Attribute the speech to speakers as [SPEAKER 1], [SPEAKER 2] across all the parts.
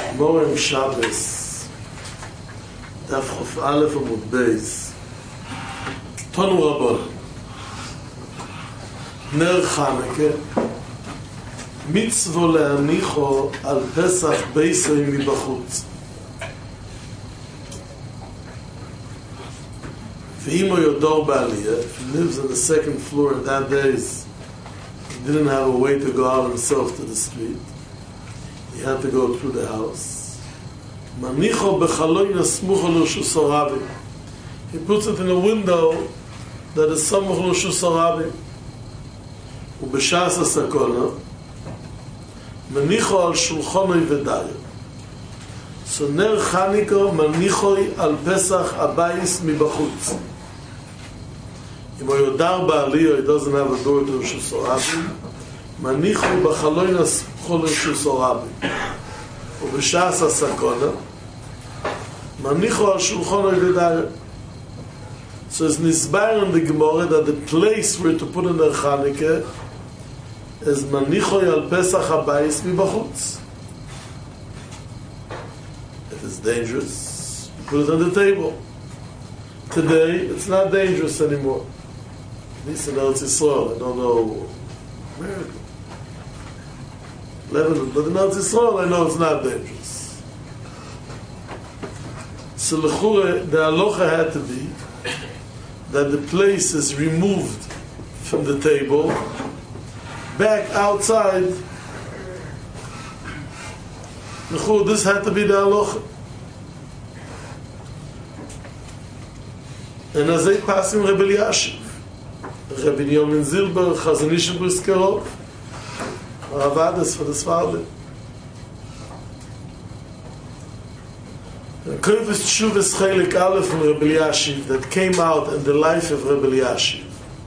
[SPEAKER 1] Morem Shabbos, Daf Chof Aleph Amud Beis, Tonu Rabban, Ner Chaneke, Mitzvo le'anicho al Pesach Beisoi mibachutz. V'imo yodor ba'aliyah, if he lives on the second floor in that days, he didn't have a way to go out himself to the street. He had to go through the house. Manicho b'chaloy nasmucho l'rshus harabim. He puts it in a window that is samuch l'rshus harabim. U'b'shas ha'sakona, manicho al shulchanoi v'dayo. So ner Chaniko manichoi al Pesach abayis mibachutz. If yodar ba'aliyah, he doesn't have a door to l'rshus harabim. Manicho b'chaloy nasmucho l'rshus harabim. ובשעס הסקונה מניחו על שולחנו ידעי. So it's nisbar in the Gemara that the place where to put in the Chanukah is manicho al Pesach habayis mibachutz. If it's dangerous, you put it on the table. Today, it's not dangerous anymore. At least in Eretz Yisrael, I don't know America. Lebanon, but in Eretz Yisrael, I know it's not dangerous. So the halacha had to be that the place is removed from the table, back outside. This had to be the halacha. And as they pass in Rebbe Elyashiv, Rebbe Yomin Zilber, Chazon Ish Briskerov, Ravadas for the Sfardim. Kovis Tshuvas Chelik Aleph from Rebbe Elyashiv that came out in the life of Rebbe Elyashiv.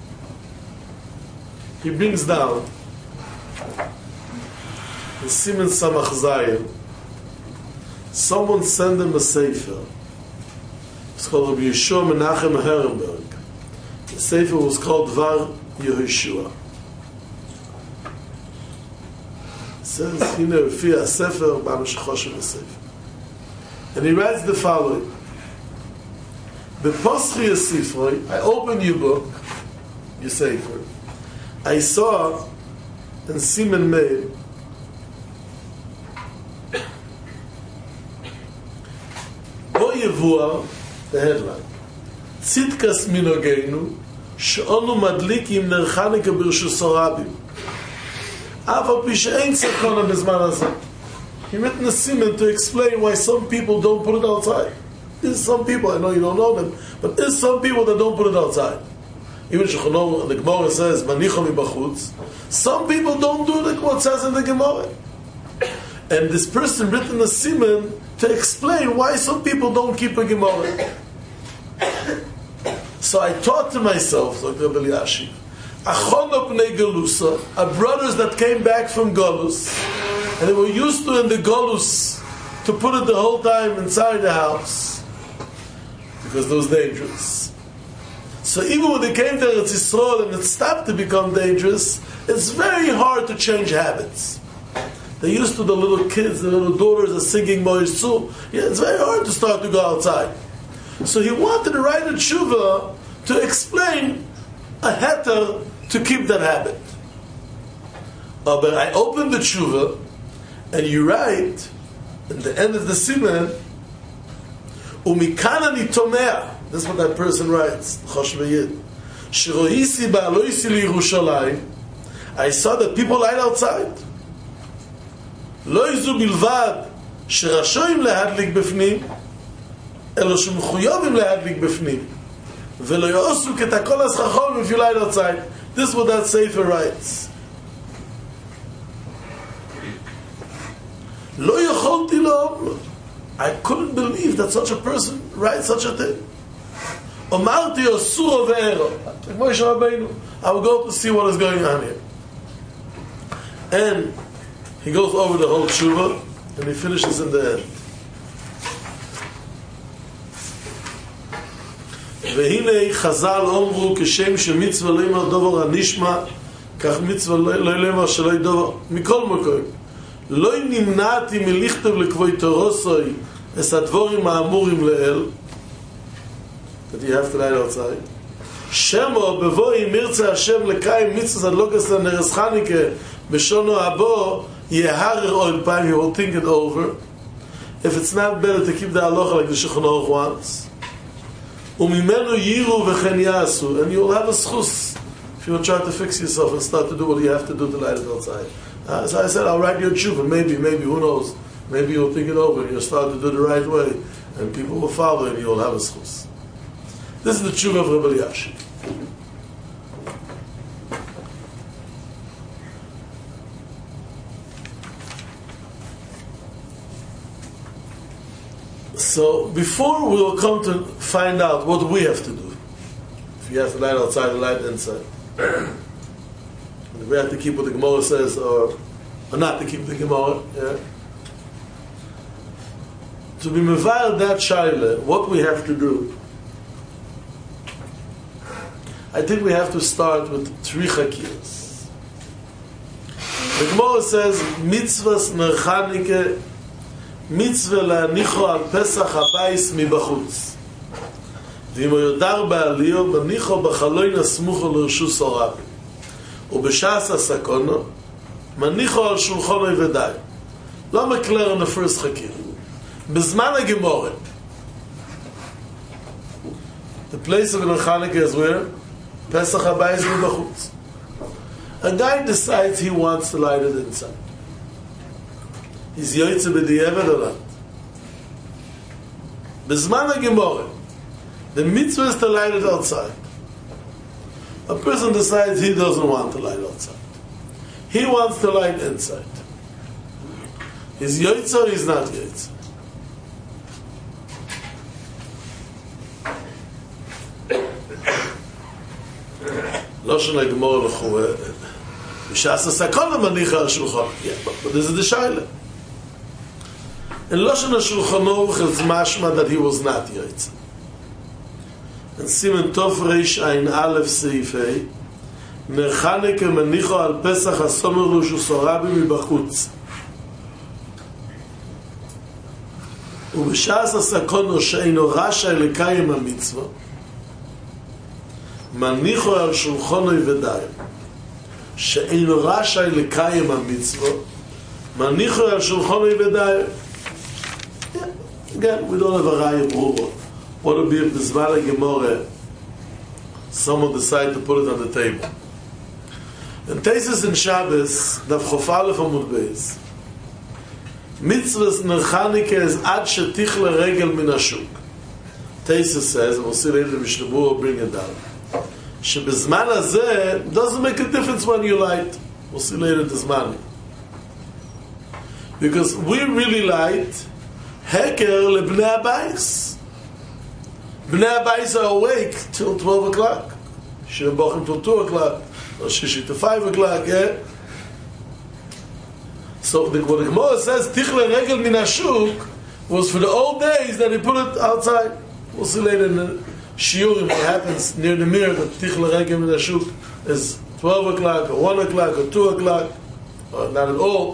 [SPEAKER 1] He brings down in Siman Samach Zayin, someone sent him a sefer. It's called Rabbi Yeshua Menachem Herenberg. The sefer was called Dvar Yehoshua. Says, Fia Sefer, and he writes the following: B'poschi Yisifroi, I opened your book, your Sefer. I saw in Siman Meir Bo Yevuah, the headline, Tzidkas Minogeinu, She'onu Madlikim Ner Chanukah B'rshus harabim. He written a siman to explain why some people don't put it outside. There's some people, I know you don't know them, but there's some people that don't put it outside. Even the Gemara says, Manicho mibachutz. Some people don't do like what it says in the Gemara. And this person written a siman to explain why some people don't keep a Gemara. So I thought to myself, like Rebbe Elyashiv, Achona b'nei Galusa are brothers that came back from Galus, and they were used to in the Galus to put it the whole time inside the house because it was dangerous. So even when they came to Eretz Yisrael and it stopped to become dangerous, it's very hard to change habits. They used to the little kids, the little daughters are singing Moishu. Yeah, it's very hard to start to go outside. So he wanted to write a tshuva to explain a heter to keep that habit. But I opened the tshuva, and you write in the end of the siman, Umikan ani tomea. This is what that person writes. Chosh v'yid. Shiroisi ba'aloisi liYerushalayim. I saw that people lied outside. Lo yizu bilvad sherashoim lehadlik befnim, elo shemchuyovim lehadlik befnim. V'lo yosu ketakol as if you lied outside. This is what that sefer writes. Lo yocholti lo. I couldn't believe that such a person writes such a thing. Omarti osuro ve'ero. Like Moshe Rabbeinu, I will go to see what is going on here. And he goes over the whole tshuva, and he finishes in the end. והנה חז"ל אומרו כשם שמצווה לא יאמר דבר הנשמע כך מצווה לא יאמר שלא ידבר מכל מקום לא נמנעתי מלכתוב לכבוי תורוסוי es advorim ha'amurim le'el, that you have to light outside. Shemo bevoi mirtze Hashem lekayim mitzvahs adlokas l'neres Chanukah b'shono habo yeharer oil time, you will think it over. If it's not better to keep the halacha like the Shulchan Aruch wants. Umimenu yiru v'chen yasu, and you will have a schus if you will try to fix yourself and start to do what you have to do to light it outside. So I said, I'll write you a tshuva, maybe, who knows? Maybe you'll think it over and you'll start to do the right way, and people will follow and you'll have a schus. This is the tshuva of Rabbi Elyashiv. So before we'll come to find out what we have to do, if you have to light outside, light inside. If we have to keep what the Gemara says, or not to keep the Gemara, yeah. To be mevail that shaila, what we have to do, I think we have to start with three chakiyas. The Gemara says, mitzvahs ner Chanukah, mitzvah la'anicho al Pesach habayis mibachutz. V'im yodar ba'aliyo, b'nicho b'chaloin asmucho l'rshus orabi. U'b'shas hasakono, manicho al shulchanoi v'day. Lo mekler on the first chakiyah. Bezman HaGemorah, the place of Ner Chanukah is where? Pesach habayis mibachutz. A guy decides he wants to light it inside. He's yoytze b'di'evet or not? Bezman HaGemorah, the mitzvah is to light it outside. A person decides he doesn't want to light outside. He wants to light inside. He's yoytze or he's not yoytze? Loshen HaGemorah l'chueh, b'shas hasakona manicha al shulchan. Yeah, but this is the shaila. In Loshen HaShulchan Aruch it's mashma that he was not yoytze. And Siman Tov Reish Ein Aleph Seif Hey, Ner Chanukah manicho al Pesach hasomer l'rshus orabi mibachutz. ובשעת הסכונו שאינו רשאי לקיים המצווה, מניחו על שולחנו ודאי. שאינו רשאי לקיים המצווה, מניחו על שולחנו ודאי. Again, we don't have a raya brura. What would be if the Zman HaGemorah someone decide to put it on the table? In Tesis in Shabbos, Daf Chof Aleph Amud Beis, mitzvahs ner Chanukah is ad shetichle regel min hashuk. Tesis says, and we'll see later the Mishnah Berurah will bring it down, shebezman hazeh doesn't make a difference when you light. We'll see later the Zman. Because we really light heker lebnei habayis. Bnei habayis are awake till 12 o'clock. Shir bochim till 2 o'clock. Or shishi to 5 o'clock, yeah? So what the Gemara says, tichle regel min hashuk, was for the old days that they put it outside. We'll see later in the shiurim what happens near the mirror that tichle regel min hashuk is 12 o'clock or 1 o'clock or 2 o'clock, or not at all.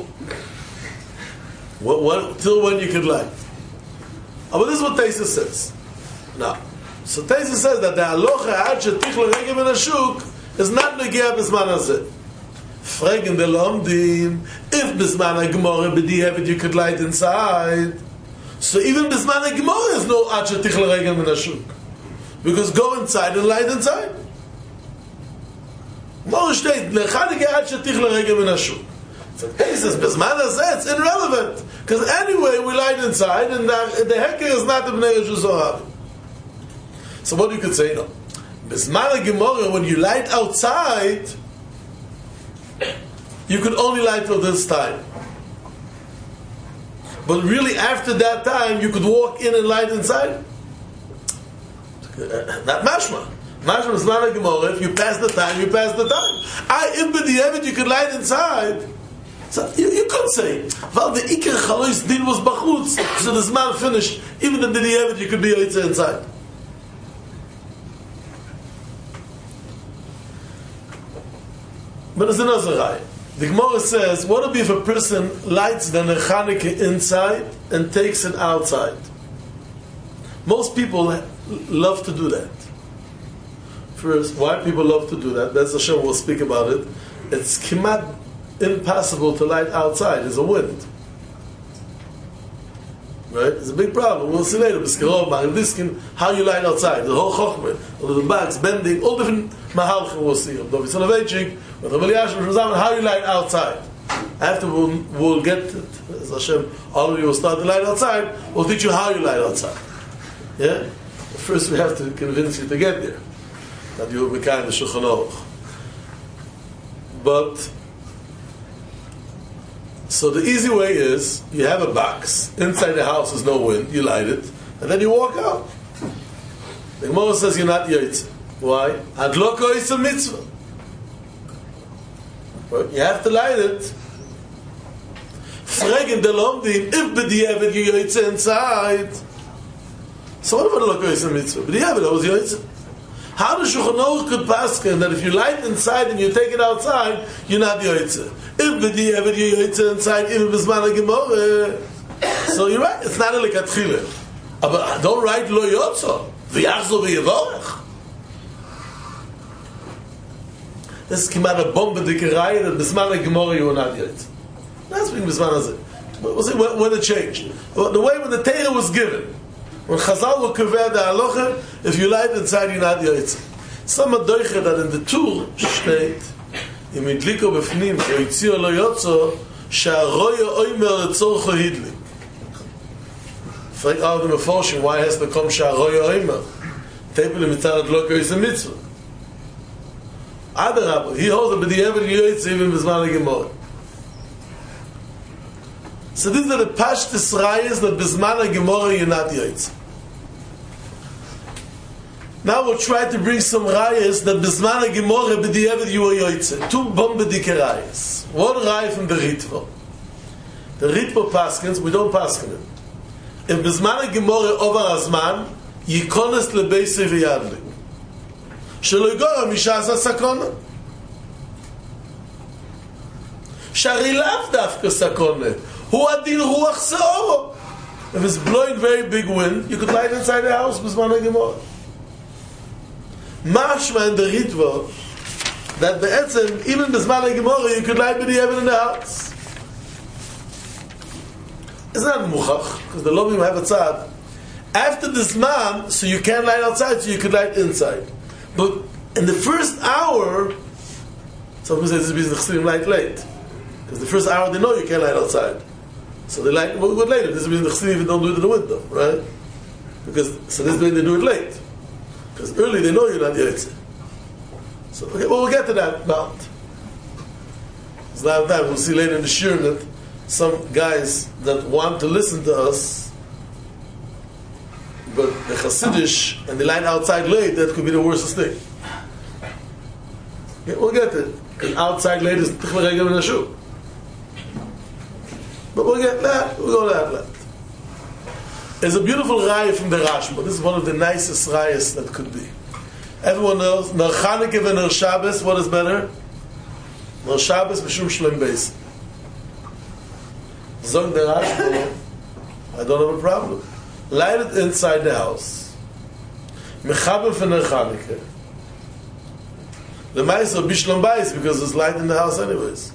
[SPEAKER 1] Till when you could light. But this is what Tesis says. Now, so Tesis says that the halacha ad shetichle regel min hashuk is not negea b'zman hazeh. Fragen the lomdim, if b'zman HaGemorah b'di'evet you could light inside, so even b'zman HaGemorah is no ad shetichle regel min hashuk, because go inside and light inside. Mor steht ner Chanukah ad shetichle regel min hashuk. So this is b'zman hazeh, it's irrelevant, because anyway we light inside and the heker is not the bnei rshus orabi. So what you could say, no, b'zman HaGemorah when you light outside, you could only light till this time. But really after that time you could walk in and light inside. Not mashma. Mashma is not a Gemara. If you pass the time, you pass the time. If b'di'evet you could light inside, so you could say, well, the Iker Chalois Din was bachutz, so the Zman finished. Even the b'di'evet you could be inside. But it's another raya. The Gemara says, what would be if a person lights the Ner Chanukah inside and takes it outside? Most people love to do that. First, why people love to do that? That's Hashem will speak about it. It's kimat impossible to light outside. There's a wind. Right? It's a big problem. We'll see later. How you light outside. The whole chokhmah, all the bags, bending, all different mahalchim we'll see. How you light outside. After we'll get to, as Hashem, all of you will start to light outside, we'll teach you how you light outside. Yeah? First we have to convince you to get there. That you will be kind of Shulchan Aruch. But so the easy way is you have a box inside the house. There's no wind. You light it, and then you walk out. The Gemara says you're not yotze. Why? Adloko is a mitzvah. Right? You have to light it. Fragen the lomdim if b'diavad you yotze inside. So what about adloko is a mitzvah? B'diavad that was yotze. How does Shulchan Aruch could paskin that if you light inside and you take it outside, you're not yotze? If b'diavad you yotze inside, even b'zman ha'gemorah. So you're right. It's not a lekatchila. But don't write lo yotze. V'yachzor v'yevorech. This is kimat a bomba dikeraya that b'zman ha'gemorah you are not yotze. That's being b'zman hazeh. We'll see when it changed. The way when the Torah was given. When Chazal will cover the halacha, if you light inside, you're not yotze. Some adoiche that in the Tur state, im idliko b'fnim, yotzio lo yotzo, she'aroyo oimer letzorcho hidlik. Frag out the Meforshim, why has to come she'aroyo oimer? Tepel mitzad adloko is a mitzvah. Adarabah, he holds that b'diavad yotze even b'zman ha'gemorah. So these are the pashtus rayas that b'zman ha'gemorah you're not yotze. Now we'll try to bring some rayas that b'zman ha'gemorah b'diavad you are yotze. Two bombadike rayas. One raya from the Ritva. The Ritva paskins, we don't paskin it. If b'zman ha'gemorah over azman, yikones lebeisi v'yadlik. Shelo yigora mishas ha'sakona. Shari lav dafka sakona. Hu adin ruach se'oro. If it's blowing very big wind, you could light inside the house b'zman ha'gemorah. Mashma in the Ritva that be'etzem, even b'zman ha'gemorah, you could light b'diavad in the house. It's not muchach, because the lobim have a tzad. After this man, so you can't light outside, so you could light inside. But in the first hour, some people say this is the light late. Because the first hour they know you can't light outside. So they light good later. This is the chsidim don't do it in the window, right? Because so this way they do it late. Because early they know you're not yotze. So okay, well we'll get to that bound. It's not that. We'll see later in the shir that some guys that want to listen to us, but the Hasidish and the light outside late, that could be the worst thing. Okay, we'll get it. Because outside late is tichva regel in the shul. But we'll get that. We'll go to that. There's a beautiful raya from the Rashba. This is one of the nicest rayas that could be. Everyone knows Ner Chanukah and Ner Shabbos. What is better? Ner Shabbos b'shum shlem beis. Zog the Rashba. I don't have a problem. Light it inside the house. Mechaber for Ner Chanukah. The mice are b'shlem beis because there's light in the house anyways.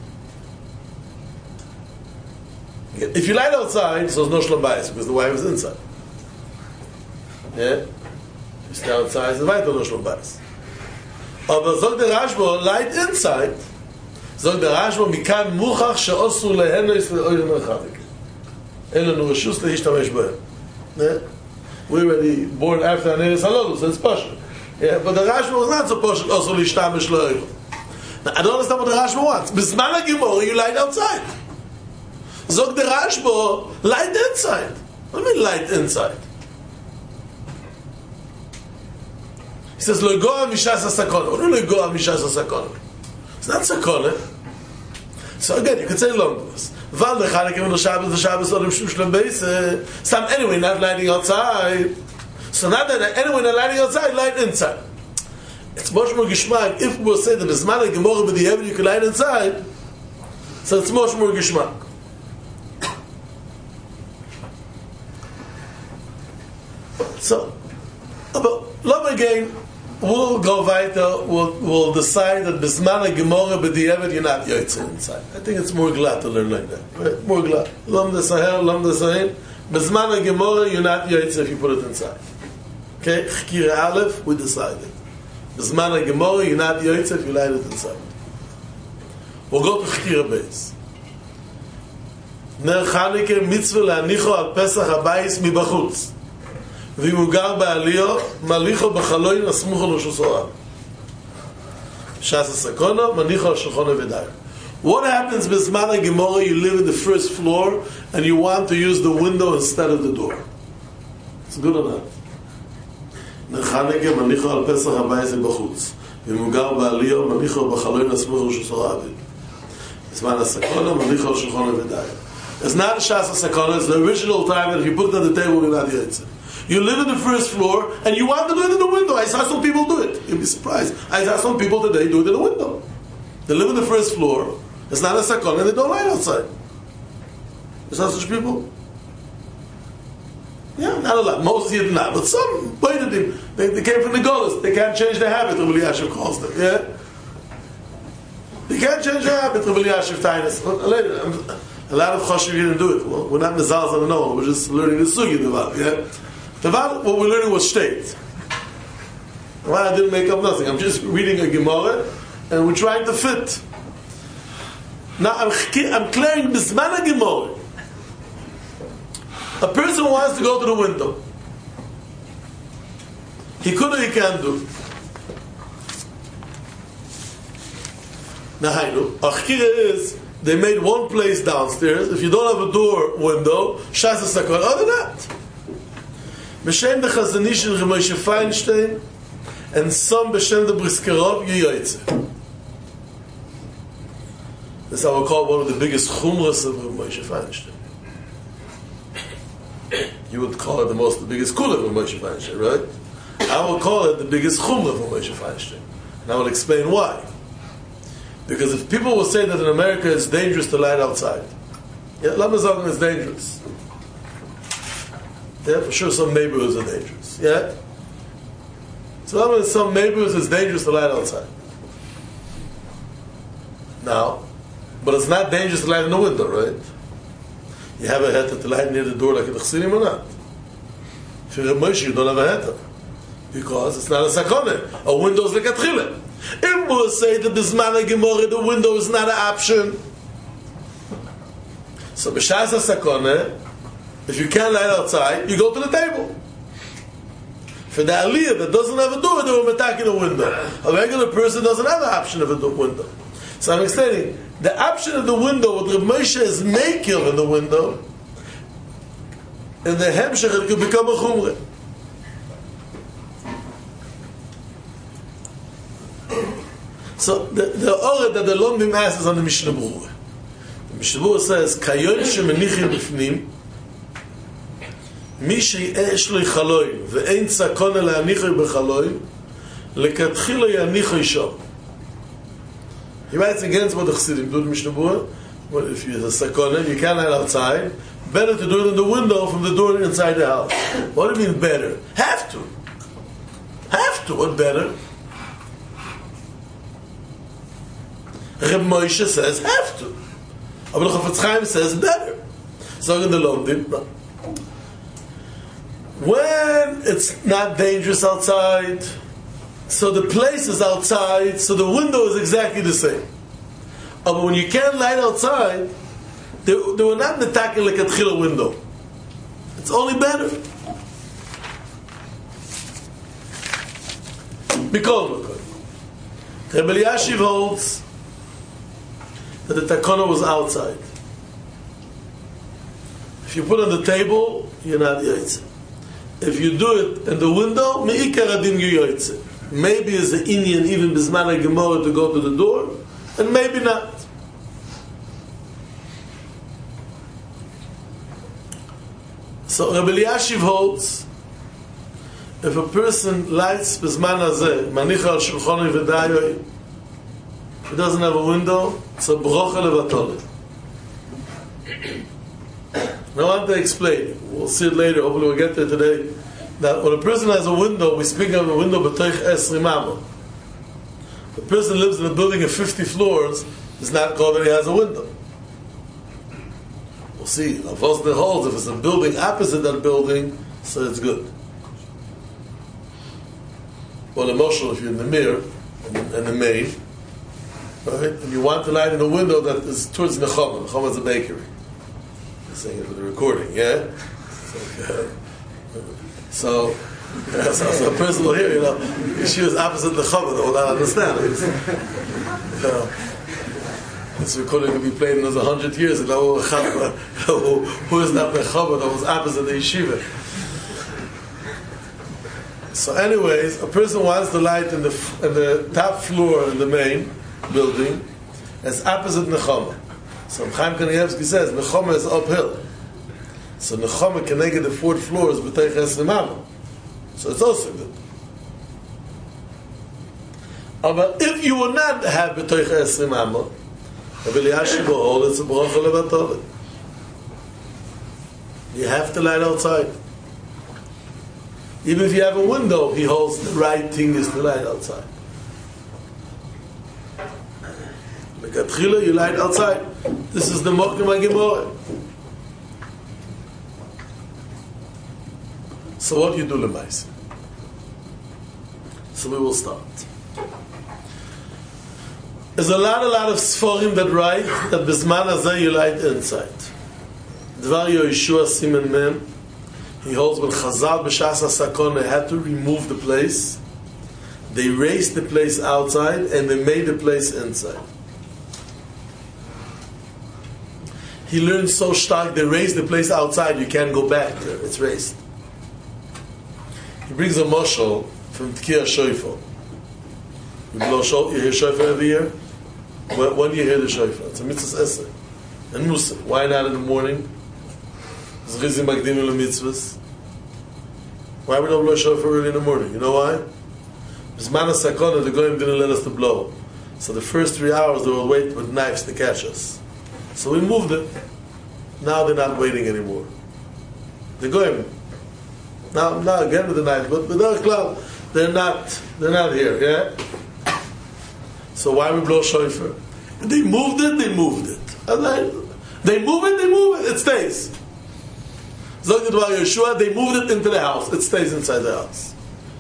[SPEAKER 1] If you light outside, so there's no shlom bayis because the wife is inside. Yeah? You stay outside, the wife no shlom bayis. Aber zog der Rashba, light inside. Zog der Rashba, mikan muchach she'osur lehenos le'oyer Ner Chanukah. Ela nu reshus le'ishtamesh b'hem. Yeah? We're already born after Aneres Halolu, so it's poshut. Yeah, but the Rashba was not so poshut, osur le'ishtamesh le'oyer. Now, I don't understand what the Rashba wants. B'zman ha'gemorah, you light outside. Zog the Rashba, light inside. What do you mean light inside? He says, Lo goa mishas ha-sakona. What do you go mishas ha-sakona? It's not sakona. So again, you could say long to us. Val the Chanukah and the Shabbos, Odom Shum Shlem Beis. So I'm anyway not lighting outside. So not that anyway not lighting outside, light inside. It's much more gishmak. If we'll say that B'zman ha'gemorah b'diavad you could light inside, So it's much more geschmack. So, but love again, we'll go weiter, we'll decide that Bismana Gemara B'di'evet you're not Yotzei inside. I think it's more glad to learn like that. Right? More glad. Lam Desahel, Bismana Gemara you're not Yotzei if you put it inside. Okay? Chkira Aleph, we decided. Bismana Gemara you're not Yotzei if you light it inside. We'll go to Chkira Beis. Ner Chanukah mitzvah le'anicho al Pesach habayis mibachutz. ואם הוא גר בעליו, מליחו בחלוין הסמוך על שוסורה. ש"ס הסקונה, מניחו על שולחון ודאי. What happens בזמן הגמורה, you live in the first floor, and you want to use the window instead of the door? It's good or not? נחנקה, מניחו על פסח הבייס בחוץ. ואם הוא גר בעליו, מניחו בחלוין הסמוך על שוסורה. בזמן הסקונה, מניחו על שולחון ודאי. It's not a shas asakana, it's the original time that if you put it on the table, you're not yetzer. You live in the first floor, and you want to do it in the window. I saw some people do it. You'll be surprised. I saw some people today do it in the window. They live in the first floor, it's not a sakana, and they don't light outside. You saw such people? Yeah, not a lot. Most did not, but some, they came from the Golas. They can't change their habit, Rabbi Elyashiv calls them. Yeah? They can't change their habit, Rabbi Elyashiv Tainus. A lot of choshev didn't do it. Well, we're not mezalz on no one. We're just learning the sugi deval. Yeah, deval. What we're learning was state. Well, I didn't make up nothing. I'm just reading a gemara, and we're trying to fit. Now I'm clearing bisman a gemara. A person wants to go to the window. He could or he can't do. Now I know. Achkira is. They made one place downstairs. If you don't have a door window, shas sakon. Other than that, b'shem the Chazanish and Moshe Feinstein, and some b'shem the Briskerov Yoytze. That's how we call one of the biggest chumras of Moshe Feinstein. You would call it the biggest kula of Moshe Feinstein, right? I will call it the biggest chumra of Moshe Feinstein, and I will explain why. Because if people will say that in America it's dangerous to light outside, yeah, Lamazon is dangerous. Yeah, for sure some neighborhoods are dangerous. Yeah? So in some neighborhoods it's dangerous to light outside. Now, but it's not dangerous to light in the window, right? You have a heter to light near the door like a Chsinim or not? If you're a Moshe, you don't have a heter. Because it's not a sakone. A window is like a tchilin. If we'll say that this man Gemara, the window is not an option. So b'shas sakone, if you can't light outside, you go to the table. For the aliyah that doesn't have a door, they will attack in a window. A regular person doesn't have the option of a window. So I'm explaining, the option of the window, what Rav Moshe is making in the window, in the hemshech it could become a chumrah. So the order that the Lomdim asks is on the Mishnah Berurah. The Mishnah Berurah says, "Kayon shemenichim b'fnim, mi sheyesh lo chaloim ve'ein tzakona le'anicho b'chaloim, lekatchila yanicho sham." He writes against what the Chassidim do in Mishnah Berurah. Well, if you have a sakona, you can't light outside. Better to do it in the window from the door inside the house. What do you mean better? Have to. What better? Reb Moshe says have to. But Chafetz Chaim says better. So in the Lomdim, no. When it's not dangerous outside, so the place is outside, so the window is exactly the same. But when you can't light outside, they were not attacking like a tchila window. It's only better. Because Rebbe Elyashiv holds that the takana was outside. If you put it on the table, you're not yoytze. If you do it in the window, me'ikar adin you yoytze. Maybe it's an Indian even bisman gemara to go to the door, and maybe not. So Rebbe Elyashiv holds, if a person lights bisman hazeh, manicha al shulchon v'dayoy, he doesn't have a window, it's a brocha levatole. I want to explain. We'll see it later. Hopefully we'll get there today. That when a person has a window, we speak of a window b'toich esrim amma. The person lives in a building of 50 floors, it's not called that he has a window. We'll see. Of course, the holds, if it's a building opposite that building, so it's good. Well, emotional if you're in the mirror and the main, right? And you want to light in a window that is towards Nechama. Nechama is a bakery. I'm saying it for the recording, yeah? So a person will hear, she was opposite the Nechama, they will not understand it. This recording will be played in 100 years, and who is not Nechama, that was opposite the yeshiva. So anyways, a person wants to light in the top floor in the main building as opposite Nechama. So Chaim Kanievsky says Nechama is uphill. So Nechama can make the 4th floor is b'teich esrim amma. So it's also good. But if you will not have b'teich esrim amma, it's a bracha levatol. You have to light outside. Even if you have a window, he holds the right thing is to light outside. You light outside. This is the Mokim HaGemorah. So what do you do, Lemais? So we will start. There's a lot of Sforim that write that Bisman Hazeh you light inside. Dvar Yoshua Simen Mem. He holds when Chazal b'Shas HaSakon had to remove the place. They raised the place outside and they made the place inside. He learned so stark, they raised the place outside, you can't go back there, it's raised. He brings a mashal from Tkiyah Shofar. You hear Shofar every year? When do you hear the Shofar? It's a mitzvah essay. And Musa. Why not in the morning? Why we don't blow shofar early in the morning? You know why? Bisman HaSakona, the Goyim didn't let us to blow. So the first 3 hours they will wait with knives to catch us. So we moved it. Now they're not waiting anymore. The Goyim. Now again with the knives, but they're not here, yeah? So why we blow shofar? They moved it. They move it, it stays. Zog the Dvar Yeshua, they moved it into the house. It stays inside the house.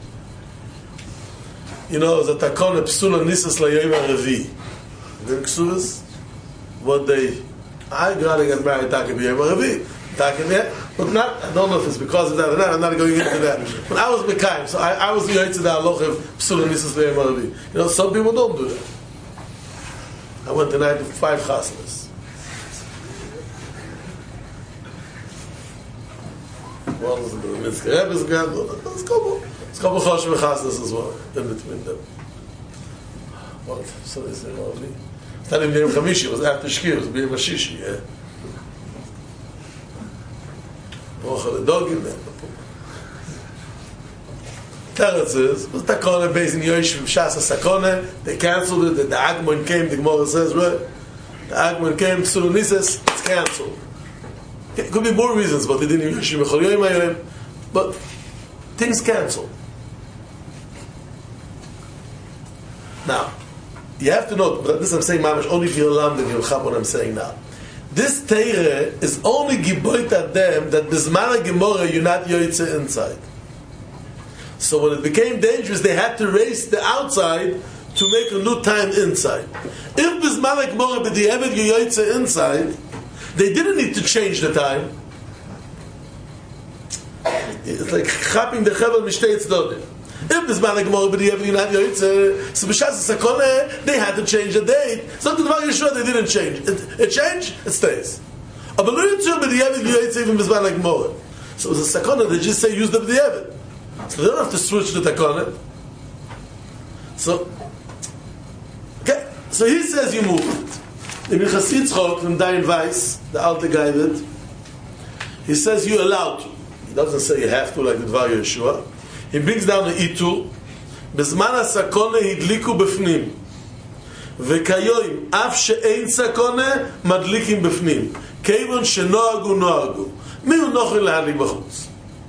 [SPEAKER 1] You know, the takon psula nisas layom ha'revi. The ksuvas, what I gotta get married takim b'yom ha'revi. Takim yet, but not. I don't know if it's because of that or not. I'm not going into that. But I was mekayim, so I was the yoytze da aloch of psula nisas layom ha'revi. You know, some people don't do that. I went tonight to 5 chasanas. One was the Mitzke Rebbe's granddaughter. It's a couple Choshim Chasnas as well, in between them. What? So they say, it's not even Yom Chamishi, it was after Shkir, it was B'yom Hashishi, yeah? Baruch the dog in there. Teretz is, was Takone based in Yosh from Shas HaSakone, they cancelled it, the Agmon came, the Gemara says, right? The Agmon came, Sulunises, it's cancelled. It could be more reasons, but they didn't even but things cancel. Now, you have to note, but this I'm saying, Mamash, only if you're alarmed and you'll have what I'm saying now. This Teire is only giboit at them that Bisman HaGemorah you're not yoytze inside. So when it became dangerous, they had to raise the outside to make a new time inside. If Bisman HaGemorah b'di'evet you're yoytze inside, they didn't need to change the time. It's like chapping the chevel mishtei tzedodin. If this man like Gemara b'di'evet you're not yoytze, so b'shas HaSakona they had to change the date. So the Dvar Yeshua they didn't change. It changed, it stays. But lo yitzur b'di'evet yoytze even b'zman like Gemara. So it was a Sakona, they just say use the b'di'evet. So they don't have to switch the Takona. So, okay. So he says you move it. In Chassid Tzchok from Dayan Weiss, the Alte Gaivet, he says you're allowed to. He doesn't say you have to like the Dvar Yeshua. He brings down the Itur. Bezman HaSakone hidliku befnim. V'kayoim, af she'ein sakone, madlikim befnim. כיוון שנוהגו נוהגו. מי הוא נוכל להדליק בחוץ?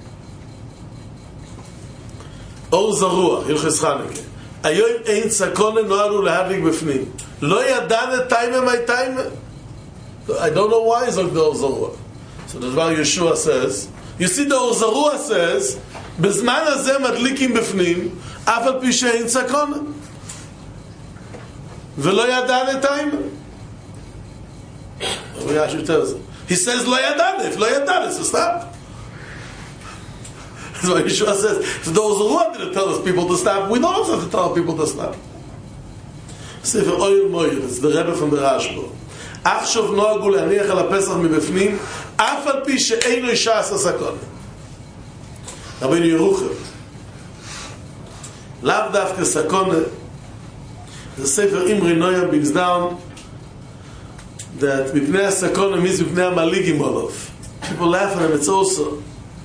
[SPEAKER 1] אור זרוע, הלכס חנוכה. היום אין סכונה נוהגו להדליק בפנים. לא ידענו טיימה מי טיימה. I don't know why is like the Or Zarua. So that's why Yeshua says, you see the Or Zarua says, בזמן הזה מדליקים בפנים, אף על פי שאין סכונה. ולא ידענו טיימה. He says לא ידענו, if לא ידענו, so stop. That's why Yeshua says, if the Or Zarua didn't tell us people to stop, we don't have to tell people to stop. Sefer Oyel Moyer, it's the Rebbe from the Rashba. עכשיו נוהגו להניח על הפסח מבפנים אף על פי שאינו אישה עשה סכון. רבינו ירוחם לאו דווקא סכון. זה ספר אמרי נויה brings down that מפני הסכון means מפני המליגים עליו. people laugh at him, it's also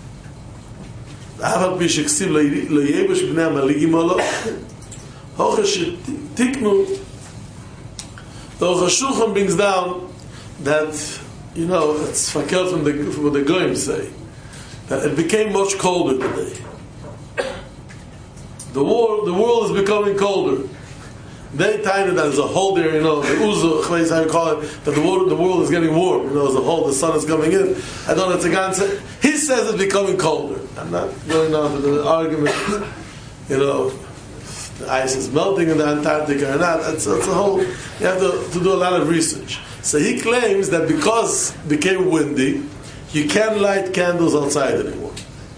[SPEAKER 1] אף על פי שכסיב לא ייבש מפני המליגים עליו הוכר שתיקנו. The Shulchan brings down that, it's fakel from what the Goyim say, that it became much colder today. The world is becoming colder. They time that there's a hole there, the uzu, how you call it, that the world is getting warm. There's a hole, the sun is coming in. I don't know what Tzagan said. He says it's becoming colder. I'm not going on to the argument, the ice is melting in the Antarctica or not. It's a whole, you have to do a lot of research. So he claims that because it became windy, you can't light candles outside anymore.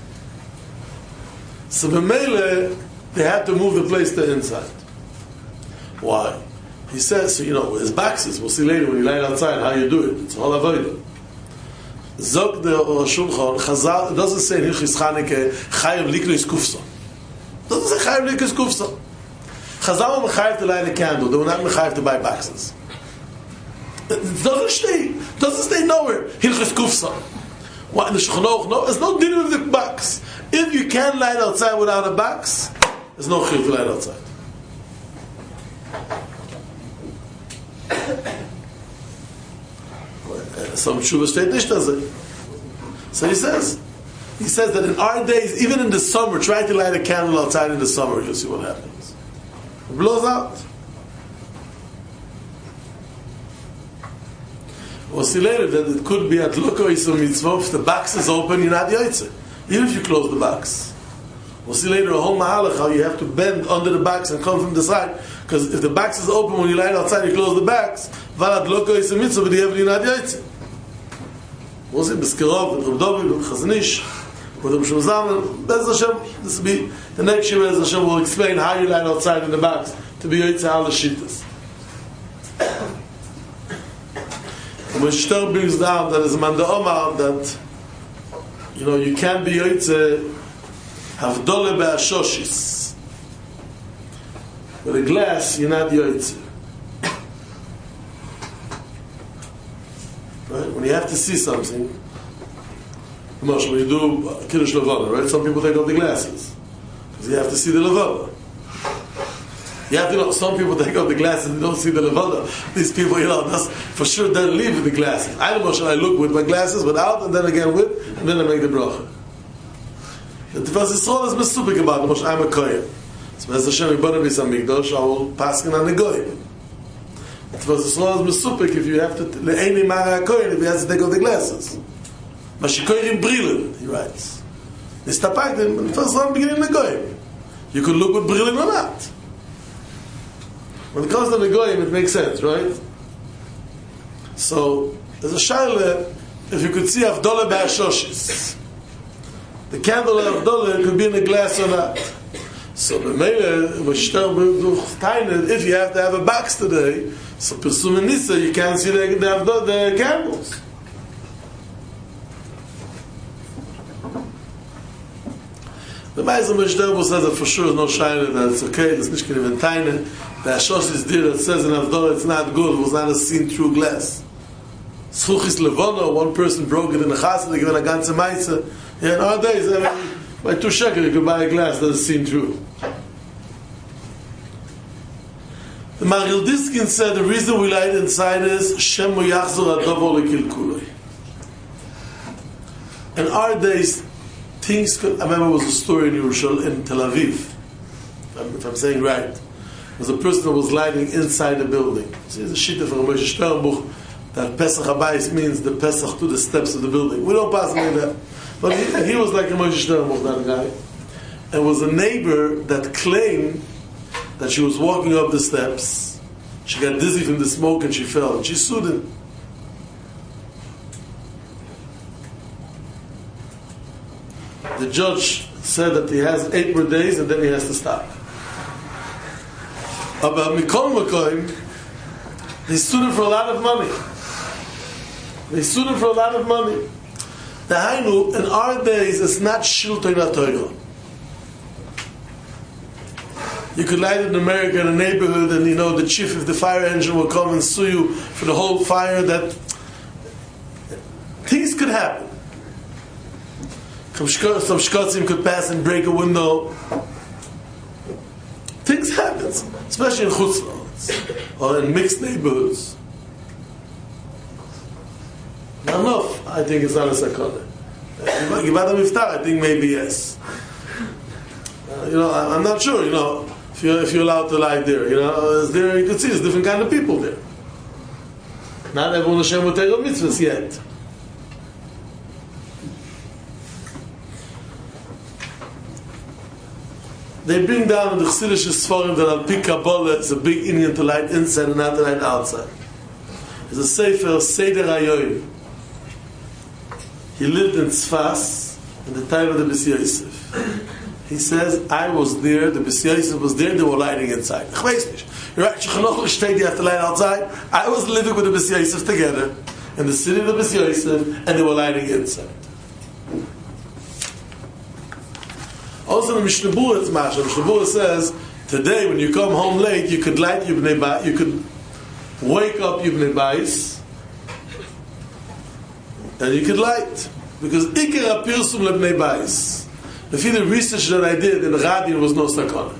[SPEAKER 1] So b'meile, they had to move the place to inside. Why? He says, his boxes, we'll see later when you light outside how you do it. It's all avoided. Zok the Shulchan, Chazal, it doesn't say in Hilchis Chanukah, Chayav Liklis Kufsa. It doesn't say Chayav Liklis Kufsa. Chazal were mechayev to light a candle. They were not mechayev to buy boxes. It doesn't stay nowhere. Hilchis Kufsa. What in the Shulchan Aruch? No, there's no dinner with the box. If you can't light outside without a box, there's no chiyuv to light outside. Some Shuvah State Dish does it. So he says that in our days, even in the summer, try to light a candle outside in the summer, you'll see what happens. It blows out. We'll see later that it could be at Luko Yisum Mitzvah, if the box is open, you're not Yotzeh. Even if you close the box. We'll see later a whole mahalach how you have to bend under the box and come from the side. Because if the box is open when you light outside, you close the box. Valat Luko Yisum Mitzvah, but you're not Yotzeh. We'll see B'skirov, with Rav David, with Chazanish, with Rav Shlomo Zalman. Bez Hashem, this will be the next year. Bez Hashem will explain how you light outside in the box to be Yotzeh al the Shittas. When Shter brings down that is Manda Omar that you can't be Yotzeh Havdole Be'ashoshis. With a glass, you're not Yotzeh. Right? When you have to see something, when you do Kiddush Levana, right? Some people take off the glasses because you have to see the Levana. You have to know, some people take off the glasses and don't see the Levana. These people, that's for sure they leave with the glasses. I look with my glasses without, and then again with, and then I make the bracha. The Tefas Yisrael is mesupik about it. I'm a kohen. So as Hashem Yibana Beis Hamikdash, I will pass on the goyim. The Tefas Yisrael is mesupik if you have to le'eni mara kohen if he has to take off the glasses. Mashikoyim brilin, he writes. Nistapaktim, and the Tefas Yisrael beginning the goyim. You could look with brilin or not. When it comes to the goyim, it makes sense, right? So there's a shaila if you could see Havdalah Be'ashoshis. The candle of Havdalah could be in a glass or not. So if you have to have a box today, so Pesum Nisa, you can't see the candles. The Meiser Meshterbo says that for sure is no shaila that it's okay, it's not even tiny. The Ashoshis deer that says in Havdalah it's not good, it was not a seen-through glass. Schuchis Levana, one person broke it in a chassid, they give it a ganze Meiser. Yeah, nowadays, by 2 shekels you can buy a glass that is seen through. The Maharil Diskin said the reason we light inside is Shemu Yachzor Adovo Lekilkuloi. In our days, things could... I remember there was a story in Yerushalayim, in Tel Aviv, if I'm saying right. There was a person that was lighting inside the building. See, there's a shita from Moshe Sternbuch that Pesach Habayis means the Pesach to the steps of the building. We don't pass like that. But he was like a Moshe Sternbuch, that guy. And was a neighbor that claimed that she was walking up the steps. She got dizzy from the smoke and she fell. And she sued him. The judge said that he has 8 more days and then he has to stop. But Mikol Makoim, they sued him for a lot of money. The Hainu, in our days, it's not Shilton HaTorah. You could light in America in a neighborhood and the chief of the fire engine will come and sue you for the whole fire. That things could happen. Some shkotzim could pass and break a window. Things happen, especially in chutzlans or in mixed neighborhoods. Not enough, I think it's not a sakana. Givat HaMiftar, I think maybe yes. I'm not sure, if you're allowed to light there. There you can see there's different kind of people there. Not everyone Hashem will take on mitzvahs yet. They bring down in the Chassidish Sforim that Al Pi Kabbalah is a big Indian to light inside and not to light outside. There's a Sefer, Seder HaYoim. He lived in Tzfas in the time of the B'si Yosef. He says, I was there, the B'si Yosef was there, and they were lighting inside. Ich weiß nicht. You're right, Shechanoch L'shtei, you have to light outside. I was living with the B'si Yosef together in the city of the B'si Yosef, and they were lighting inside. Also, the Mishnah Berurah, Mishnah Berurah says, today when you come home late, you could light Yibnei Bayis, you could wake up Yibnei Bayis, and you could light. Because Iker HaPirsum Lebnei Bayis. If the research that I did in Radin was no sakana.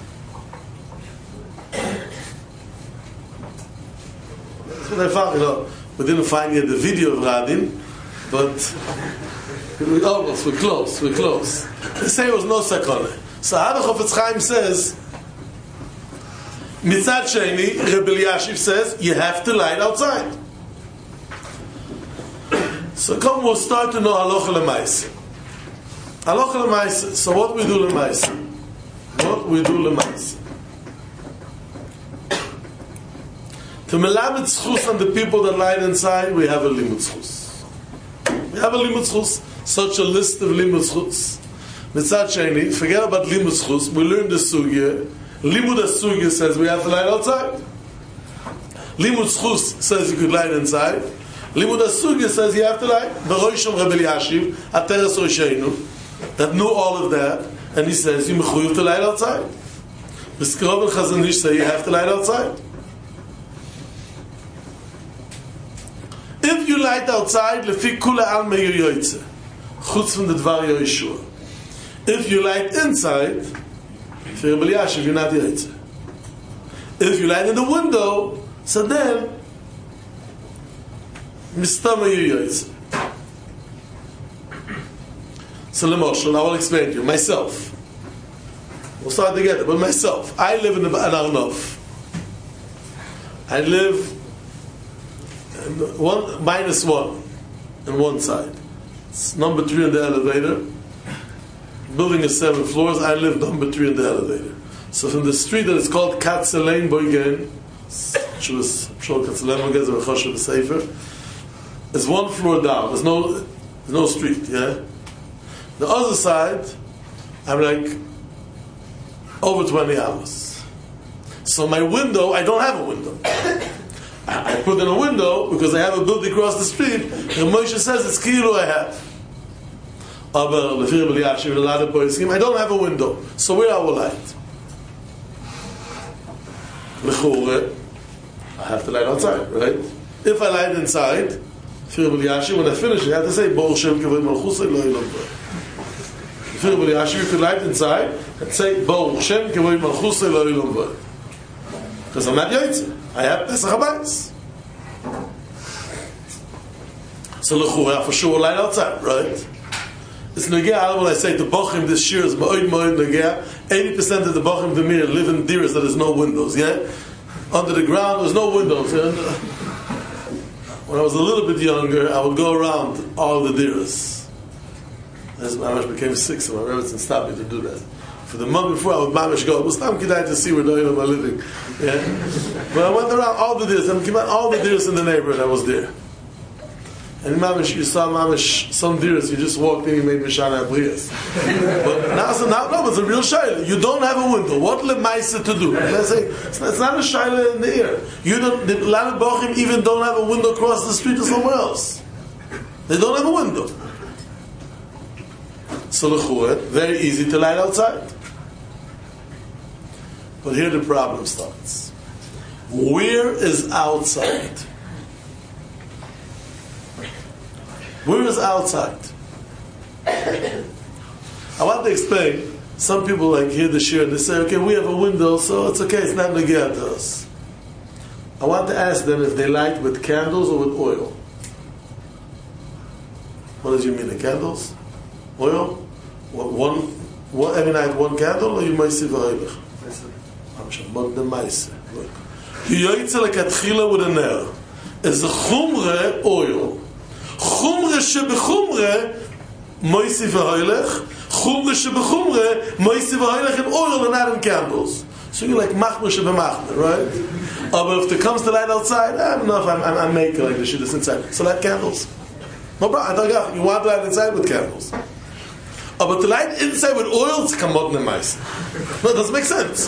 [SPEAKER 1] That's what I found, we didn't find yet the video of Radin, but we're close. They say it was no sakana. So Hadach Chofetz Chaim says, Mitzad Sheni, Rebbe Elyashiv says, you have to light outside. So we'll start to know Halacha L'Maaseh. Halacha L'Maaseh. So what we do L'Maaseh? To melamed zchus on the people that light inside, we have a limud zchus. Such a list of limud zchus. Mitzad Sheni, forget about limud zchus. We learned the sugya. Limud sugya says we have to light outside. Limud zchus says you could light inside. Limud HaSugya says you have to light. The Rosham Rebbe Elyashiv, Ateres Rosheinu, that knew all of that, and he says you mechuyev to light outside. B'Skrov and Chazon Ish say you have to light outside. If you light outside, lefi kula alma yoyotze, chutz from the Dvar Yoshua. If you light inside, for Rebbe Elyashiv, you're not yoyotze. If you light in the window, so then Mistama yoyotze. So L'moshel, I will explain to you. Myself. We'll start together, but myself. I live in an Arnov. I live -1 on one side. It's number 3 in the elevator. Building is 7 floors. I live number 3 in the elevator. So from the street that is called Katzelein Boygen, which was Katzelein Boygen, the Rechosh Sefer, is 1 floor down. There's no street. Yeah. The other side, I'm like over 20 hours. So my window, I don't have a window. I put in a window because I have a building across the street. And Moshe says it's kilu I have. I don't have a window. So where I will light? I have to light outside, right? If I light inside, when I finish, I have to say, you could light inside and say, because I'm not Yaitze. I have Pesach HaBayis. So for sure light outside, right? It's Nagea, when I say to Bochim, this year is Ma'od Nagea. 80% of the Bochim V'mir live in diras that there's no windows, yeah? Under the ground, there's no windows. Yeah? When I was a little bit younger, I would go around all the diras. As Mamash became sick, so my Rebbetzin stopped me to do that. For the month before, I would Mamash go, well, Stam Kedai to see where the Oilam are living. Yeah? But I went around all the diras, and came out all the diras in the neighborhood, I was there. And Mamash, you saw Mamash, some diras, you just walked in, you made Mishana Abrias. But now it's a real shayla. You don't have a window. What lemaisa to do? Let's say, it's not a shayla in the air. You don't, the Lana Bochim even don't have a window across the street or somewhere else. They don't have a window. So very easy to light outside. But here the problem starts. Where is outside? Where is outside? I want to explain. Some people like hear the shir and they say, okay, we have a window, so it's okay, it's not negea to us. I want to ask them if they light with candles or with oil. What does you mean, the candles? Oil? What, every night one candle, or you might see v'hoylech? The mice. You yoytze lekatchila with a ner. Is a chumre oil. Chumre shebechumre moisi v'hoylech. Chumre shebechumre moisi v'hoylech in oil and not in candles. So you're like machmer shebemachmer, right? But if it comes to light outside, I don't know if I'm making like the shit that's inside. So light candles. No problem. You want to light inside with candles. But to light inside with oil, it's kamot nemais. No, it doesn't make sense.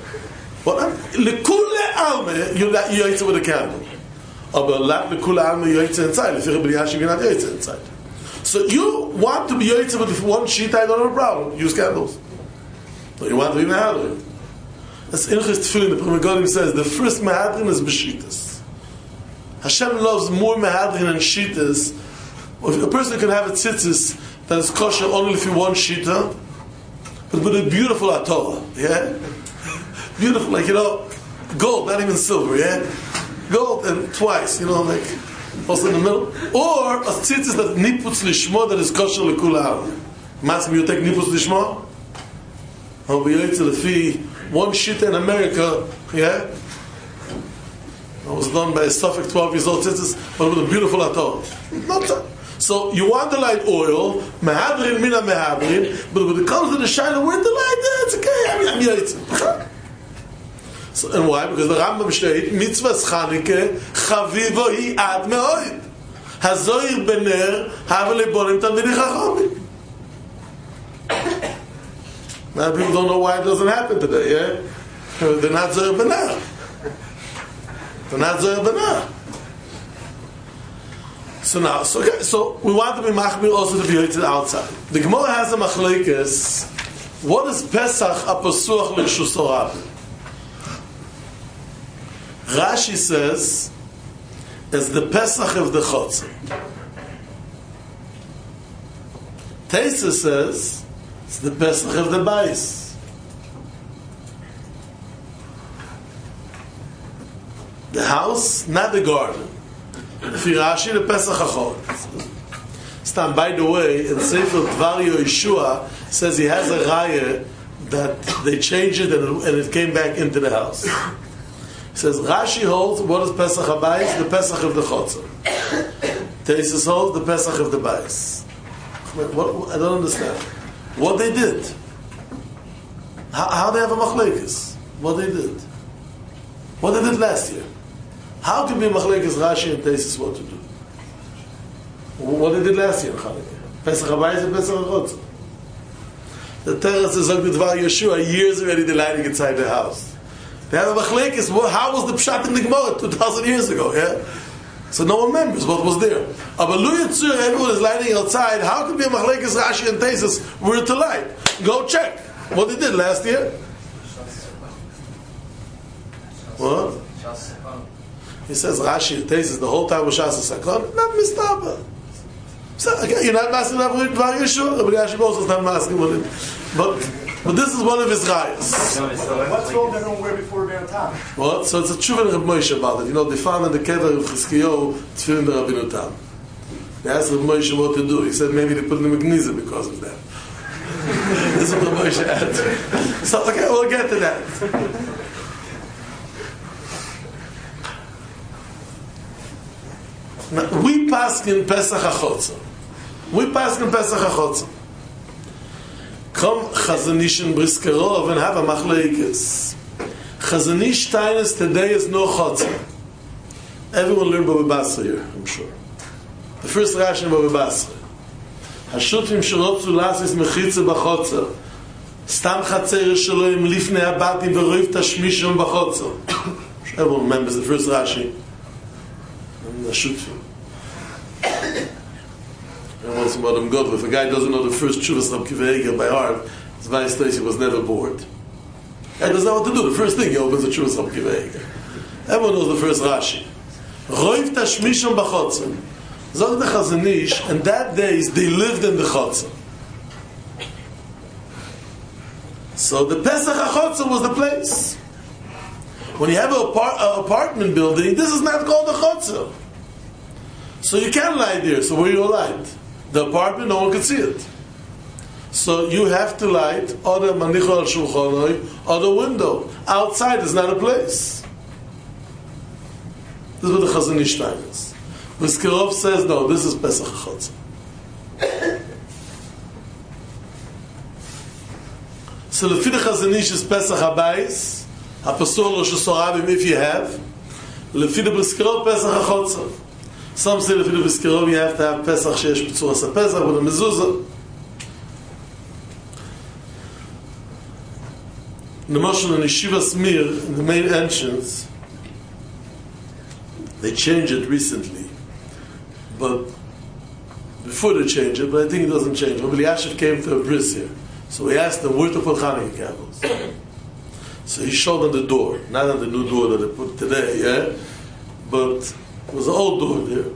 [SPEAKER 1] Lekule alme, you yaitze with a candle. But lekule alme, you yaitze inside. If you're a b'liyashim, you're not yaitze inside. So you want to be yaitze with one sheet, I don't have a problem. Use candles. So you want to be mehadrin. That's Ilchis Tefillin. The Pri Megadim says the first mehadrin is b'shitas. Hashem loves more mehadrin than shitas. If a person can have a tzitzis that is kosher only if you want shita, but with a beautiful atola, yeah? Beautiful, like, gold, not even silver, yeah? Gold and twice, like, also in the middle. Or a tzitzis that niputz lishmo that is kosher l'kulam. Matzim, you take niputz lishmo? I'll be able to the one shita in America, yeah? It was done by a Suffolk 12 years old tzitzis, but with a beautiful atola. Not that. So you want to light oil, mehadrin mina mehadrin, but when it comes to the shayla, where to light that? It's okay. I'm yaitz. So and why? Because the Rambam state mitzvahs Chanukah chavivo hi ad me'oid hazoir bener have lebonim tamidei chachamim. Now people don't know why it doesn't happen today. Yeah, they're not zoir bener. They're not zoir bener. So now, so we want to be machmir also to be yaitz outside. The Gemara has a machlekes. What is Pesach apasuach l'reshus Rabim? Rashi says it's the Pesach of the Chotzer. Teisa says it's the Pesach of the Bais. The house, not the garden. If you Rashi, the Pesach HaChol. Stam, by the way, in Sefer Dvar Yeshua says he has a raya that they changed it and it came back into the house. He says Rashi holds what is Pesach HaBayis? The Pesach of the Chotzer. Teisus holds the Pesach of the Bayis. I don't understand. What they did? How they have a machlekes? What they did? What they did last year? How can be machlekes Rashi and Teisus what to do? What they did last year in Chanukah? Pesach HaBayis and Pesach HaChotzer. The Teretz is like the Dvar Yeshua, years already they're lighting inside the house. They have a machlekes. How was the pshat in the Gemara 2,000 years ago? Yeah, so no one remembers what was there. But Lu Yitzur, everyone is lighting outside. How could be a machlekes Rashi and Teisus were to light? Go check what they did last year. What? He says Rashi and Teisus the whole time was Shas Sakon. Not mistaba. So again, you're not asking about Dvar Yeshua. Rabbi Rashi also is not asking about it, but this is one of his rayas.
[SPEAKER 2] What's wrong that everyone wear before Rebbeinu Tam?
[SPEAKER 1] What? So it's a tshuva of Moshe about it. They found in the kever of Chizkiyahu tefillin the Rabbeinu Tam. They asked Moshe what to do. He said maybe they put in the Magnesia because of that. This is what Moshe answered. So, okay, we'll get to that. Now, we pass in Pesach HaChotzah. Come Chazon Ish and Briskerov and have a machlekes. Chazon Ish Tainus today is no Chotzah. Everyone learned Baba Basra here, I'm sure. The first Rashi in Baba Basra. Hashutim sherotzu lasis mechitza b'chotzah. Stam chatzer shaloim lifnei abatim v'roiv tashmishim b'chotzah. Everyone remembers the first Rashi. And Hashutim. Once about him God, if a guy doesn't know the first Chuvas of Kiva Eger by heart, his vice Stacy was never bored. He doesn't know what to do. The first thing he opens the Chuvas of Kiva Eger. Everyone knows the first Rashi. Roiv tashmishim b'chotzah. Zog the Chazon Ish, and that days they lived in the Chotzah. So the Pesach HaChotzah was the place. When you have an apartment building, this is not called the Chotzah. So you can't light there. So where you light? The apartment, no one can see it. So you have to light or the manicha al shulchanoi or the window. Outside is not a place. This is what the Chazon Ish time is. Briskerov says, no, this is Pesach HaChotzah. So the Chazon Ish is Pesach HaBayis, HaPasur Rosh Hashanah, if you have. Lefi the Briskerov, Pesach HaChotzah. Some say lefi the Briskerov, you have to have Pesach Sheyesh B'tzuras HaPesach with a mezuzah. The Moshe in Yeshiva Smir, in the main entrance, they changed it recently. But before they change it, but I think it doesn't change. Rabbi Elyashiv came to a bris here. So he asked them where to put Hanukkah candles. So he showed them the door, not on the new door that they put today, yeah? But it was an old door there.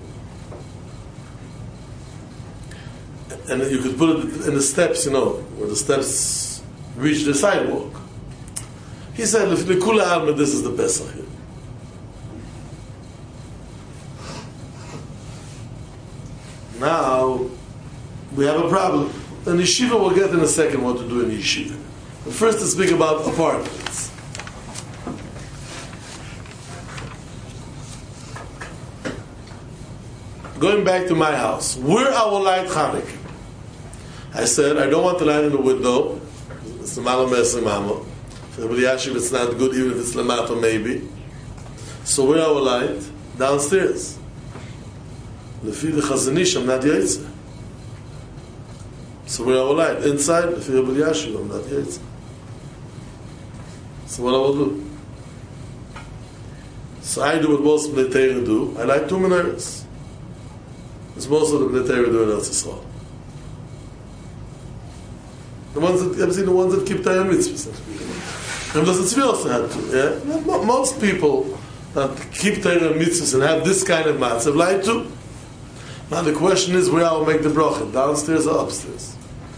[SPEAKER 1] And you could put it in the steps, where the steps reach the sidewalk. He said, L'kula Alma, this is the Pesach here. Now, we have a problem. And yeshiva will get in a second what to do in yeshiva. But first, let's speak about apartments. Going back to my house, where I will light Hanukkah. I said, I don't want to light in the window. It's the Malam Esimamo. For Rabbi Elyashiv, it's not good, even if it's Lamato, maybe. So where I will light? Downstairs. Lefi the Chazon Ish, I'm not Yaitze. So where I will light? Inside, Lefi Rabbi Elyashiv, I'm not Yaitze. So what I will do? So I do what most Bnei Torah do. I light 2 menorahs. It's most of the Bnei Torah do in Eretz Yisrael. The ones that, I've seen the ones that keep Torah mitzvahs. And those Tzvi also had to, yeah? Most people that keep Torah mitzvahs and have this kind of matzav light too. Now the question is where I will make the bracha, downstairs or upstairs?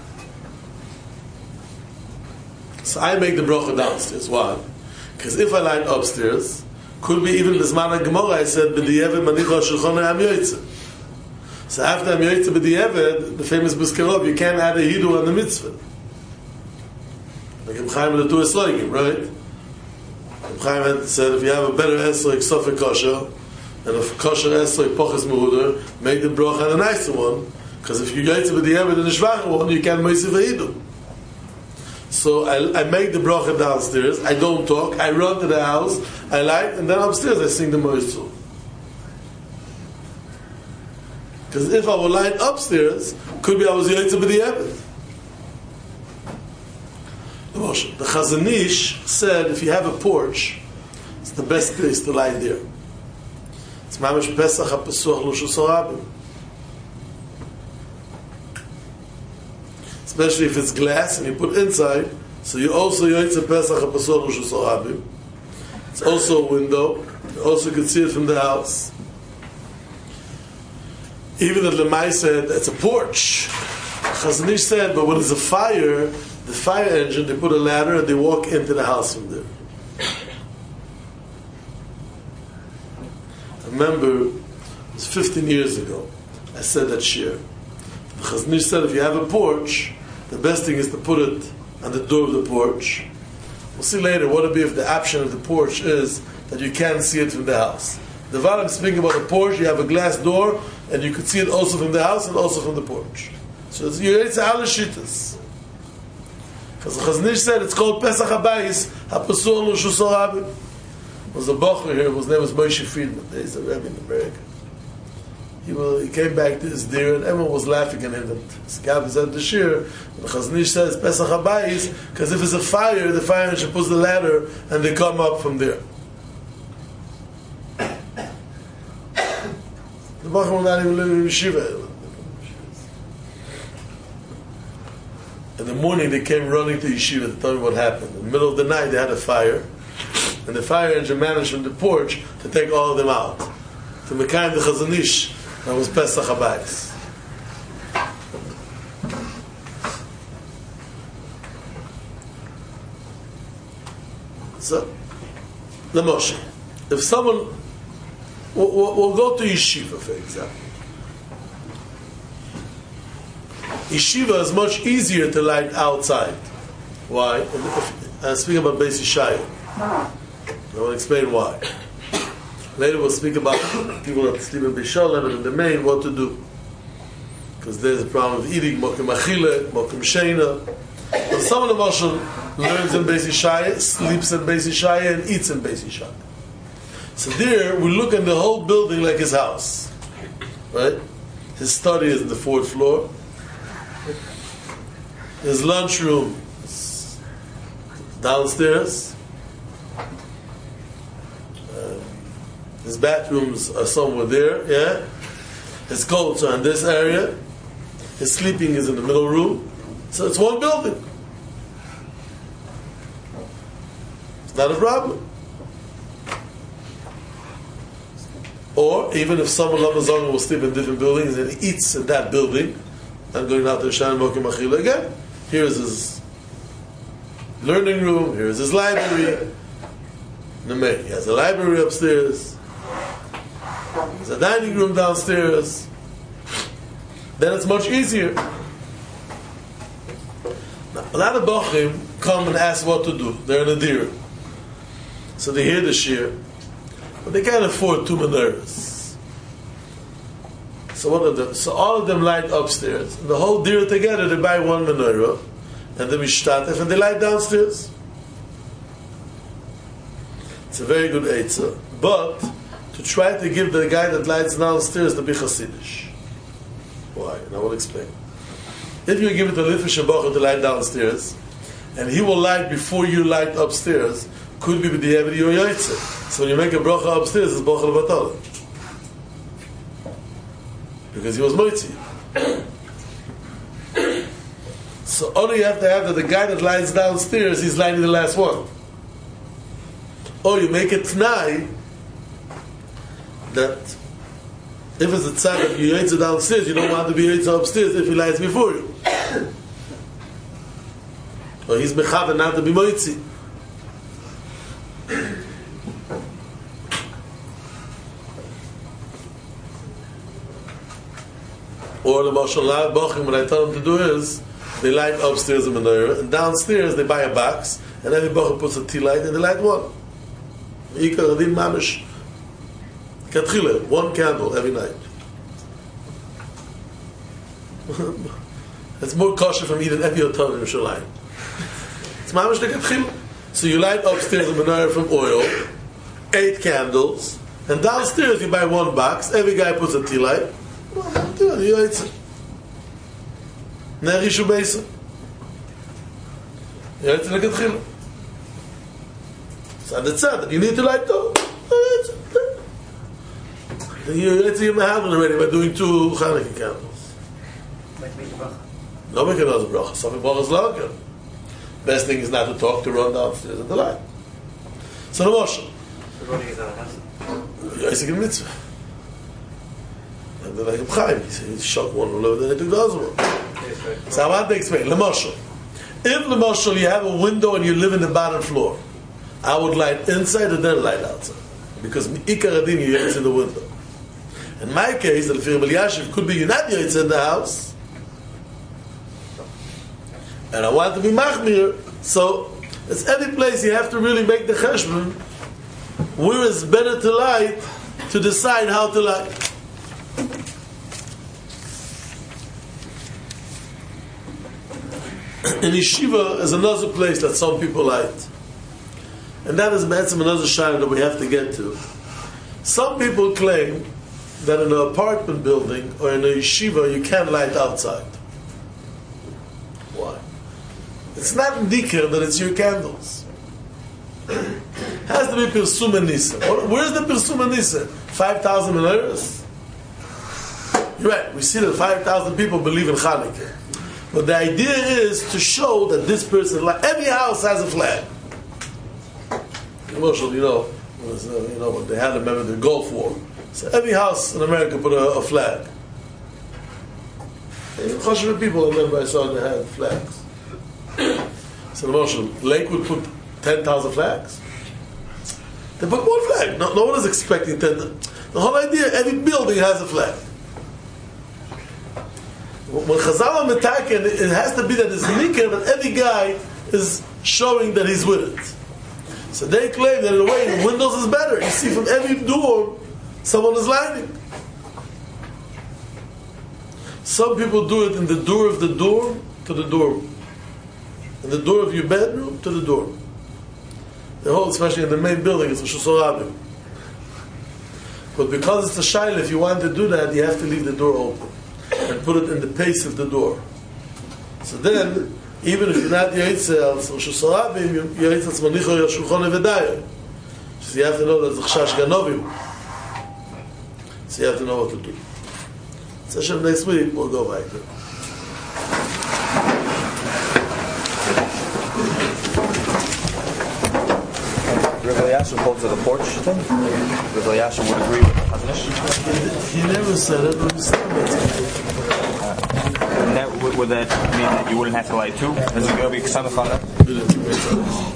[SPEAKER 1] So I make the bracha downstairs. Why? Because if I light upstairs, could be even Bisman HaGemara, I said, B'di'evet manicha shulchan am yoytze. So after am yoytze b'di'evet, the famous Briskerov, you can't add a hidur on the mitzvah. Like Reb Chaim the two esloigim, right? Reb Chaim had said, if you have a better esloig, sofek kosher, and if kosher esloig poches mehuder, make the bracha a nicer one, because if you yoytze b'di'evet in the shvacher one, you can't moisif a hidur. So I make the bracha downstairs, I don't talk, I run to the house, I light, and then upstairs I sing the moisul. Because if I would light upstairs, could be I was yoytze b'di'evet. The Chazon Ish said if you have a porch, it's the best place to light there. It's mamash Pesach HaPesuach Lushus HaRabim. Especially if it's glass and you put inside, so you also yoytze Pesach HaPesuach Lushus HaRabim. It's also a window. You also can see it from the house. Even if the Lemai said it's a porch, Chazon Ish said, but when there's a fire, the fire engine, they put a ladder and they walk into the house from there. I remember, it was 15 years ago. I said that shir. The Chazon Ish said if you have a porch, the best thing is to put it on the door of the porch. We'll see later what would be if the option of the porch is that you can't see it from the house. The Varam speaking about a porch, you have a glass door, and you could see it also from the house and also from the porch. So it's all shittas. Because the Chazon Ish said it's called Pesach Habayis, HaPasur Lo Shusor Rabbi. There was a Bocher here, his name was Moshe Friedman. He's a Rebbe in America. He came back to his deer, and everyone was laughing at him. This guy said the shir, and the Chazon Ish says Pesach Habayis, because if there's a fire, the fireman should push the ladder, and they come up from there. The Bocher will not even live in Yeshiva. In the morning, they came running to Yeshiva to tell me what happened. In the middle of the night, they had a fire, and the fire engine managed from the porch to take all of them out. To Mekayim the Chazon Ish, that was Pesach Habayis. So, the Moshe. If someone, we'll go to Yeshiva, for example. Yeshiva is much easier to light outside. Why? I'm speaking about Beis Yishayah. I will explain why. Later we'll speak about people that sleep in Bishalem and in the main, what to do. Because there's a problem of eating, Mokim Achile, Mokim Sheina. But someone of us learns in Beis Yishayah, sleeps in Beis Yishayah, and eats in Beis Yishayah. So there, we look at the whole building like his house. Right? His study is in the 4th floor. His lunchroom is downstairs. His bathrooms are somewhere there, yeah? His clothes are in this area. His sleeping is in the middle room. So it's one building. It's not a problem. Or even if someone will sleep in different buildings and he eats in that building, I'm going out to Shan Mokim Achila again. Here's his learning room, here's his library. He has a library upstairs. There's a dining room downstairs. Then it's much easier. Now, a lot of Bochim come and ask what to do. They're in a deer. So they hear the shir, but they can't afford 2 menorahs. So what are them? So all of them light upstairs. And the whole deer together, they buy 1 menorah, and they mishtatef, and they light downstairs. It's a very good eitzah. But to try to give the guy that lights downstairs to be Hasidish. Why? And I will explain. If you give it to Lifish Shabacha to light downstairs, and he will light before you light upstairs, could be with the Evedi or Yoitze. So when you make a bracha upstairs, it's bracha levatala. Because he was moitzi. So only you have to have that the guy that lights downstairs, he's lighting the last one. Or you make it tnai that if it's a tzad of you yaitza downstairs, you don't want to be yaitza upstairs if he lights before you. Or he's mechaven not to be moitzi. Or the Mashal Bachim, what I tell them to do is they light upstairs a menorah, and downstairs they buy a box, and every Bachim puts a tea light, and they light one. Ikar Adin Mamish Katchile, 1 candle every night. It's more kosher from eating every hotel in Yerushalayim. It's Mamish the Katchile. So you light upstairs a menorah from oil, 8 candles, and downstairs you buy 1 box, every guy puts a tea light. You eat it. Nerishu Beisa. You eat it like a tchila. So that's it. You need to light though. You eat it in the house already by doing 2 Chanukah candles. No make another bracha. Some bracha is lager. Best thing is not to talk, to run downstairs and the light. So the Moshe.
[SPEAKER 2] The running is not a hassle.
[SPEAKER 1] Isaac in mitzvah. And then like Chaim, he shot one all over, then he took the other one. So I want to explain. L'moshel. If l'moshel you have a window and you live in the bottom floor, I would light inside and then light outside. Because Ikar Adin you use in the window. In my case, the Rabbi Elyashiv could be you're not Yotzei in the house, and I want to be Machmir, so it's every place you have to really make the cheshbon where it's better to light to decide how to light. In yeshiva is another place that some people light, and that is another shayla that we have to get to. Some people claim that in an apartment building or in a yeshiva you can't light outside. Why? It's not indikir that it's your candles. Has to be Pirsum and Nisa. Where's the Pirsum and Nisa? 5,000 menorahs? You're right, we see that 5,000 people believe in Chanukah. But the idea is to show that this person, like every house has a flag. Commercial, when they had, remember the Gulf War. So every house in America put a flag. And Choshev people, I remember I saw they had flags. So the Marshall, Lakewood put 10,000 flags. They put one flag. No one is expecting 10,000. The whole idea, every building has a flag. When Chazal are metaken, it has to be that it's nikah that every guy is showing that he's with it. So they claim that in a way the windows is better. You see from every door someone is lighting. Some people do it in the door of the door to the door. In the door of your bedroom to the door. The whole, especially in the main building, is Rosh Hashanah. But because it's a shayla, if you want to do that, you have to leave the door open and put it in the pace of the door. So then, even if you're not Yotzei al Rosh Hashanah, you're Yotzei al Tzmanicho Yashulchan Evedayah. So you have to know that it's Chash Ganovim. So you have to know what to do. Session next week, we'll go back there.
[SPEAKER 3] Rabbi Elyashiv holds to the porch thing. Rabbi Elyashiv would agree with the Chazon Ish.
[SPEAKER 1] He never said it, but he said it.
[SPEAKER 3] Would that mean that you wouldn't have to light two? Is it going to be Ksamach on that?